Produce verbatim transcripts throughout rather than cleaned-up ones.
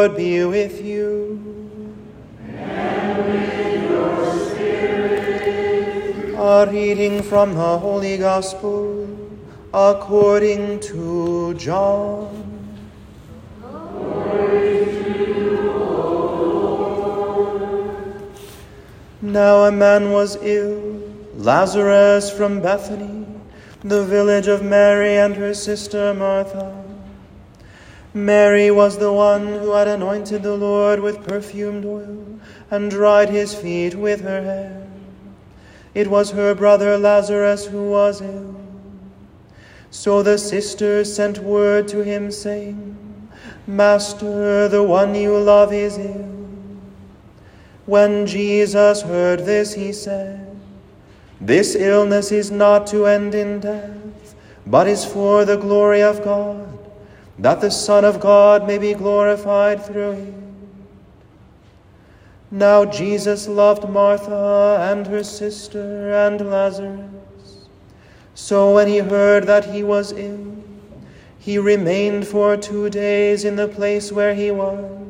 Lord be with you. And with your spirit. A reading from the Holy Gospel according to John. Glory to you, O Lord. Now a man was ill, Lazarus from Bethany, the village of Mary and her sister Martha. Mary was the one who had anointed the Lord with perfumed oil and dried his feet with her hair. It was her brother Lazarus who was ill. So the sisters sent word to him, saying, Master, the one you love is ill. When Jesus heard this, he said, This illness is not to end in death, but is for the glory of God, that the Son of God may be glorified through it. Now Jesus loved Martha and her sister and Lazarus. So when he heard that he was ill, he remained for two days in the place where he was.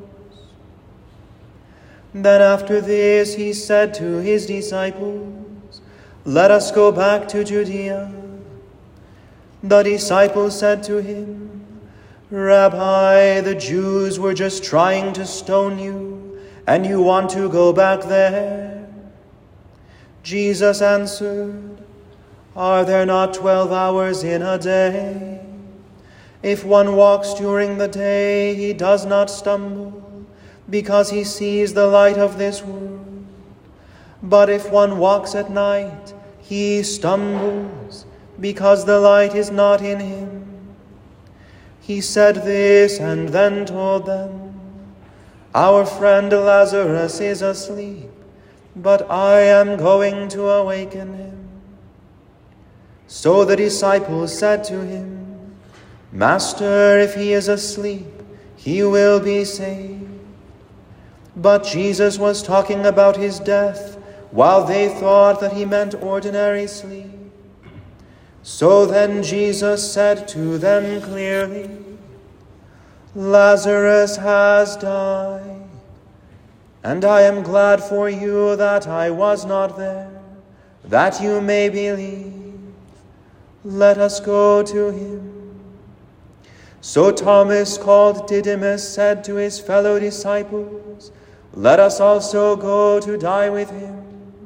Then after this he said to his disciples, Let us go back to Judea. The disciples said to him, Rabbi, the Jews were just trying to stone you, and you want to go back there? Jesus answered, Are there not twelve hours in a day? If one walks during the day, he does not stumble, because he sees the light of this world. But if one walks at night, he stumbles, because the light is not in him. He said this and then told them, Our friend Lazarus is asleep, but I am going to awaken him. So the disciples said to him, Master, if he is asleep, he will be saved. But Jesus was talking about his death, while they thought that he meant ordinary sleep. So then Jesus said to them clearly, Lazarus has died, and I am glad for you that I was not there, that you may believe. Let us go to him. So Thomas, called Didymus, said to his fellow disciples, Let us also go to die with him.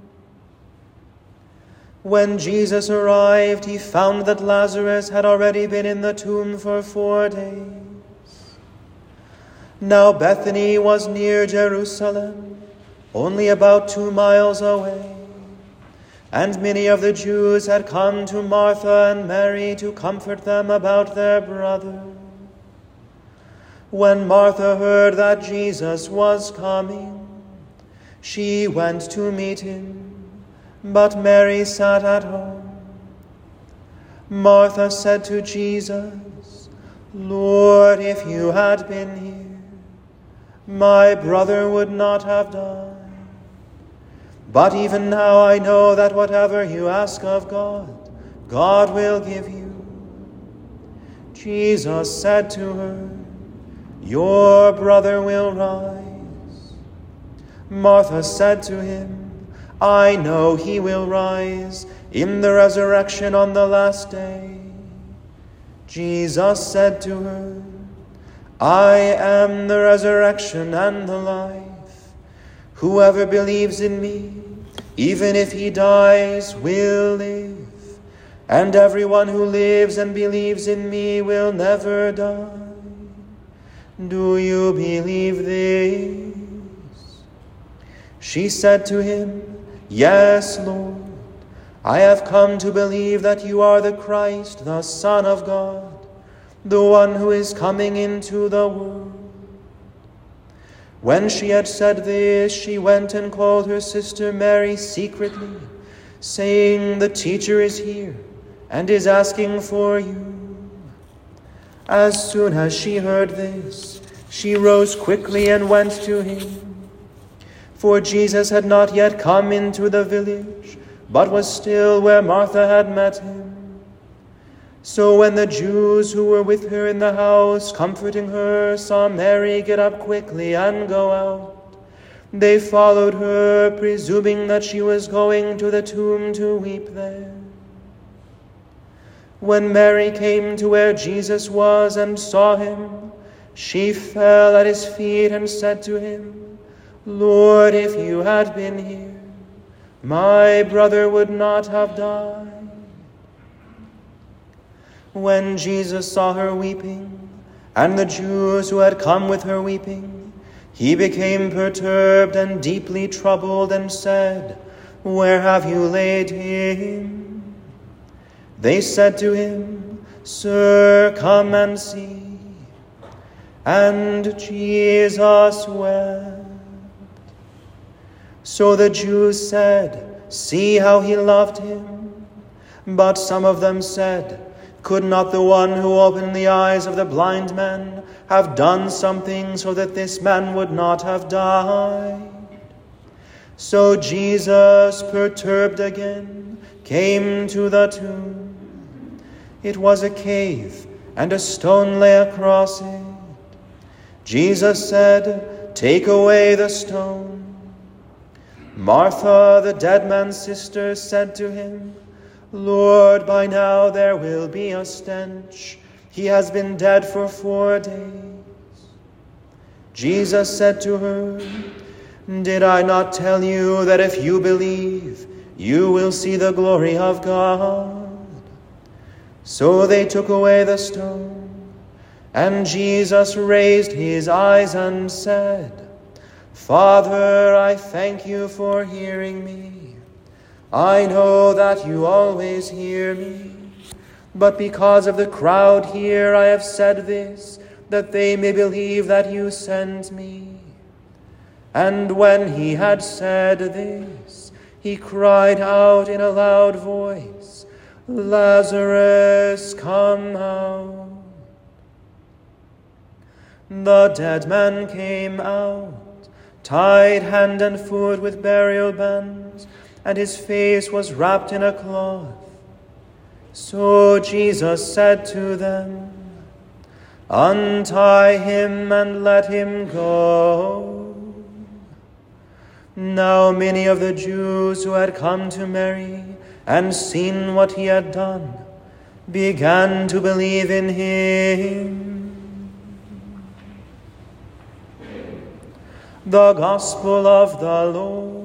When Jesus arrived, he found that Lazarus had already been in the tomb for four days. Now Bethany was near Jerusalem, only about two miles away, and many of the Jews had come to Martha and Mary to comfort them about their brother. When Martha heard that Jesus was coming, she went to meet him, but Mary sat at home. Martha said to Jesus, Lord, if you had been here, my brother would not have died. But even now I know that whatever you ask of God, God will give you. Jesus said to her, Your brother will rise. Martha said to him, I know he will rise in the resurrection on the last day. Jesus said to her, I am the resurrection and the life. Whoever believes in me, even if he dies, will live. And everyone who lives and believes in me will never die. Do you believe this? She said to him, Yes, Lord. I have come to believe that you are the Christ, the Son of God, the one who is coming into the world. When she had said this, she went and called her sister Mary secretly, saying, The teacher is here and is asking for you. As soon as she heard this, she rose quickly and went to him. For Jesus had not yet come into the village, but was still where Martha had met him. So when the Jews who were with her in the house, comforting her, saw Mary get up quickly and go out, they followed her, presuming that she was going to the tomb to weep there. When Mary came to where Jesus was and saw him, she fell at his feet and said to him, "Lord, if you had been here, my brother would not have died." When Jesus saw her weeping, and the Jews who had come with her weeping, he became perturbed and deeply troubled and said, "Where have you laid him?" They said to him, "Sir, come and see." And Jesus wept. So the Jews said, "See how he loved him." But some of them said, "Could not the one who opened the eyes of the blind men have done something so that this man would not have died?" So Jesus, perturbed again, came to the tomb. It was a cave, and a stone lay across it. Jesus said, "Take away the stone." Martha, the dead man's sister, said to him, "Lord, by now there will be a stench. He has been dead for four days." Jesus said to her, "Did I not tell you that if you believe, you will see the glory of God?" So they took away the stone, and Jesus raised his eyes and said, "Father, I thank you for hearing me. I know that you always hear me, but because of the crowd here I have said this, that they may believe that you sent me." And when he had said this, he cried out in a loud voice, "Lazarus, come out." The dead man came out, tied hand and foot with burial bands, and his face was wrapped in a cloth. So Jesus said to them, "Untie him and let him go." Now many of the Jews who had come to Mary and seen what he had done began to believe in him. The Gospel of the Lord.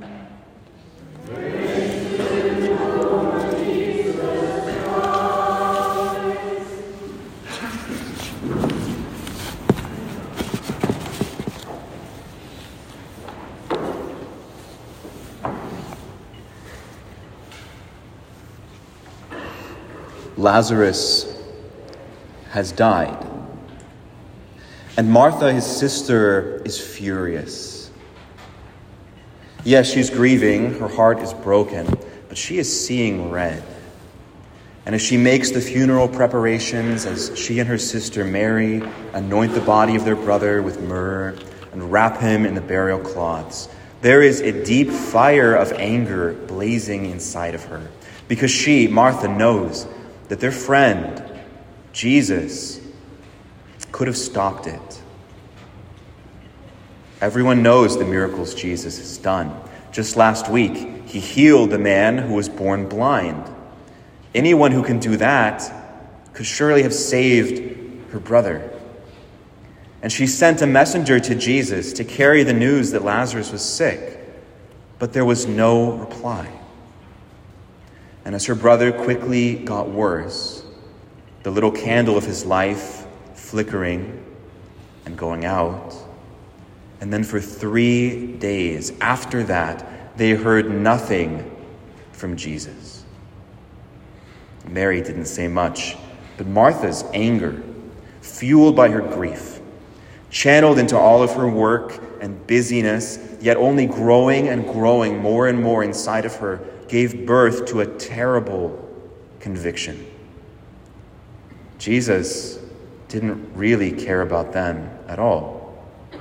Lazarus has died. And Martha, his sister, is furious. Yes, she's grieving, her heart is broken, but she is seeing red. And as she makes the funeral preparations, as she and her sister Mary anoint the body of their brother with myrrh and wrap him in the burial cloths, there is a deep fire of anger blazing inside of her, because she, Martha, knows that their friend, Jesus, could have stopped it. Everyone knows the miracles Jesus has done. Just last week, he healed the man who was born blind. Anyone who can do that could surely have saved her brother. And she sent a messenger to Jesus to carry the news that Lazarus was sick, but there was no reply. And as her brother quickly got worse, the little candle of his life flickering and going out, and then for three days after that, they heard nothing from Jesus. Mary didn't say much, but Martha's anger, fueled by her grief, channeled into all of her work and busyness, yet only growing and growing more and more inside of her, gave birth to a terrible conviction. Jesus didn't really care about them at all.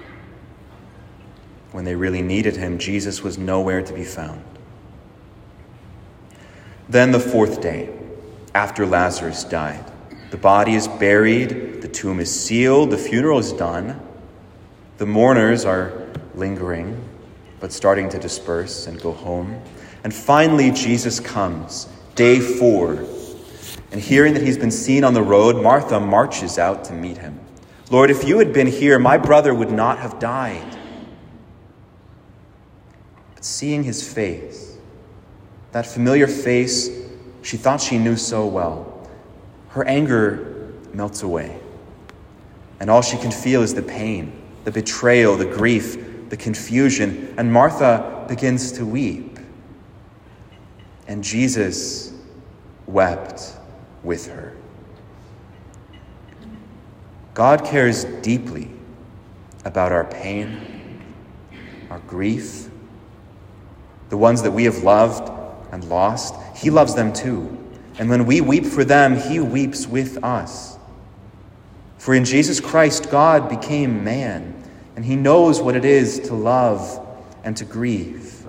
When they really needed him, Jesus was nowhere to be found. Then the fourth day, after Lazarus died. The body is buried, the tomb is sealed, the funeral is done. The mourners are lingering, but starting to disperse and go home. And finally, Jesus comes, day four. And hearing that he's been seen on the road, Martha marches out to meet him. Lord, if you had been here, my brother would not have died. But seeing his face, that familiar face she thought she knew so well, her anger melts away. And all she can feel is the pain, the betrayal, the grief, the confusion. And Martha begins to weep. And Jesus wept with her. God cares deeply about our pain, our grief, the ones that we have loved and lost. He loves them too. And when we weep for them, he weeps with us. For in Jesus Christ, God became man, and he knows what it is to love and to grieve.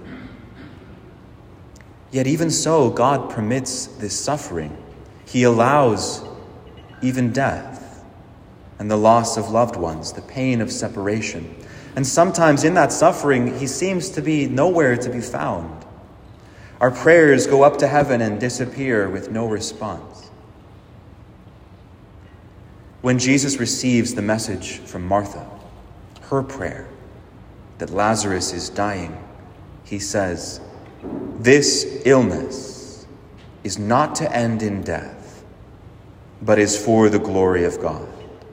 Yet even so, God permits this suffering. He allows even death and the loss of loved ones, the pain of separation. And sometimes in that suffering, he seems to be nowhere to be found. Our prayers go up to heaven and disappear with no response. When Jesus receives the message from Martha, her prayer, that Lazarus is dying, he says, "This illness is not to end in death, but is for the glory of God."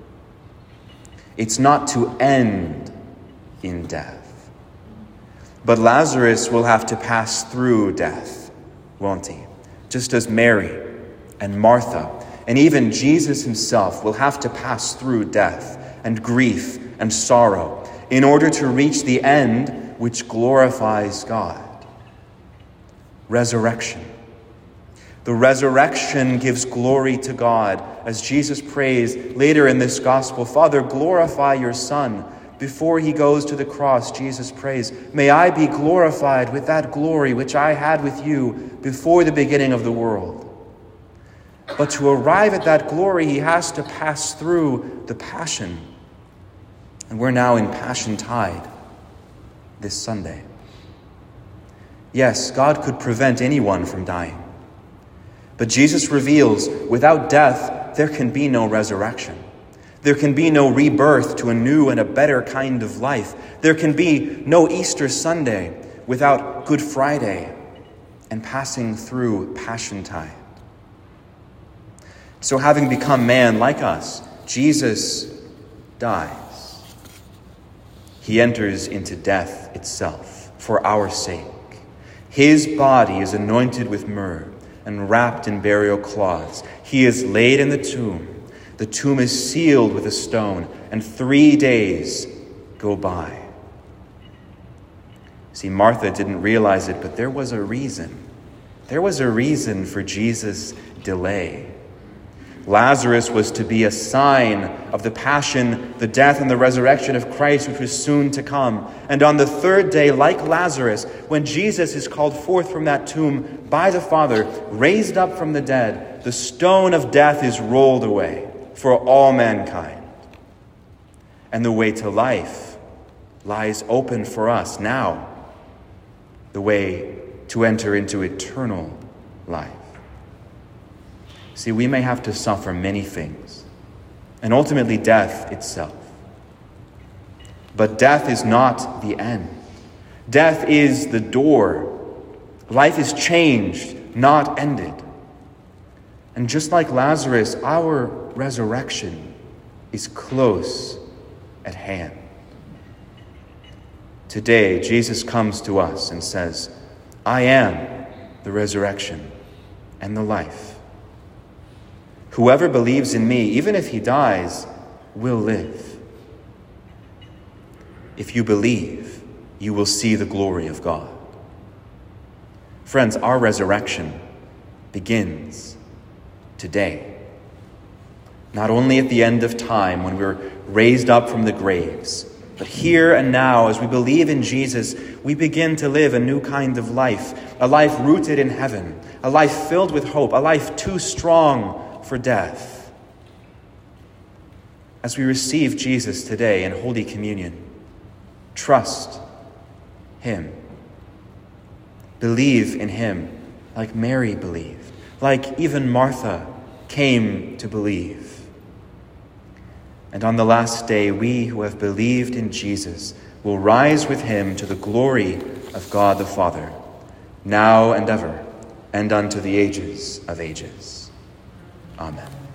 It's not to end in death. But Lazarus will have to pass through death, won't he? Just as Mary and Martha and even Jesus himself will have to pass through death and grief and sorrow in order to reach the end which glorifies God. Resurrection. The resurrection gives glory to God, as Jesus prays later in this gospel, "Father, glorify your Son." Before he goes to the cross, Jesus prays, "May I be glorified with that glory which I had with you before the beginning of the world." But to arrive at that glory, he has to pass through the passion. And we're now in Passion Tide this Sunday. Yes, God could prevent anyone from dying. But Jesus reveals, without death, there can be no resurrection. There can be no rebirth to a new and a better kind of life. There can be no Easter Sunday without Good Friday and passing through Passion Tide. So having become man like us, Jesus dies. He enters into death itself for our sake. His body is anointed with myrrh and wrapped in burial cloths. He is laid in the tomb. The tomb is sealed with a stone, and three days go by. See, Martha didn't realize it, but there was a reason. There was a reason for Jesus' delay. Lazarus was to be a sign of the passion, the death, and the resurrection of Christ, which was soon to come. And on the third day, like Lazarus, when Jesus is called forth from that tomb by the Father, raised up from the dead, the stone of death is rolled away for all mankind. And the way to life lies open for us now, the way to enter into eternal life. See, we may have to suffer many things, and ultimately death itself. But death is not the end. Death is the door. Life is changed, not ended. And just like Lazarus, our resurrection is close at hand. Today, Jesus comes to us and says, "I am the resurrection and the life. Whoever believes in me, even if he dies, will live. If you believe, you will see the glory of God." Friends, our resurrection begins today. Not only at the end of time when we're raised up from the graves, But here and now, as we believe in Jesus, we begin to live a new kind of life, a life rooted in heaven, a life filled with hope, a life too strong for death. As we receive Jesus today in Holy Communion, trust him. Believe in him like Mary believed, like even Martha came to believe. And on the last day, we who have believed in Jesus will rise with him to the glory of God the Father, now and ever, and unto the ages of ages. Amen.